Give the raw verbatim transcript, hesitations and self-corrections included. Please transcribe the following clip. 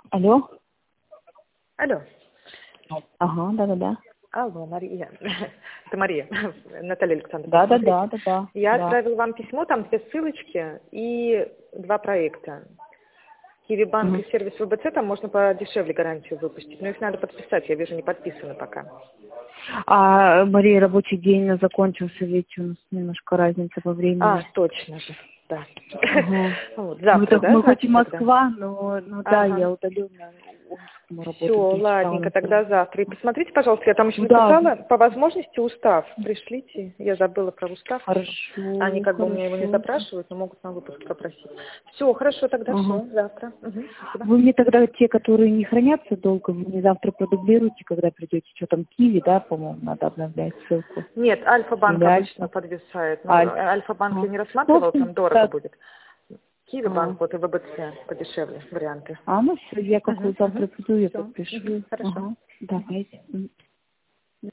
Алло. Алло. Ага, да-да-да. Алло, Мария. Это Мария, Наталья Александровна. Да-да-да, да-да. Я да. отправила вам письмо, там две ссылочки и два проекта. Киви-банк Мгм. и сервис ВБЦ, там можно подешевле гарантию выпустить. Но их надо подписать, я вижу, не подписано пока. А, Мария, рабочий день закончился, ведь у нас немножко разница по времени. А, точно же, да. Ага. Вот, Мы, завтра, так, да, мы хоть и значит, тогда? Москва, но ну, да, Ага. я удаленно Омскому Все, работаю. ладненько, тогда завтра. И посмотрите, пожалуйста, я там еще Ну да, написала, по возможности устав пришлите. Я забыла про устав. Они хорошо, как бы у меня его не хорошо. запрашивают, но могут на выпуск попросить. Все, хорошо, тогда Ага. все, завтра. Угу, спасибо. Вы мне тогда те, которые не хранятся долго, вы мне завтра продублируете, когда придете, что там, Киви, да, по-моему, надо обновлять ссылку. Нет, Альфа-банк Или обычно Альфа. подвисает. Но Альфа. Альфа-банк А. я не Ну, в рассматривала, общем, там дорого так. будет. А. Киви-банк, вот и ВБЦ подешевле варианты. А, ну все, я как Угу, завтра угу. приду, я Все, угу, подпишу. хорошо. Ага, давайте.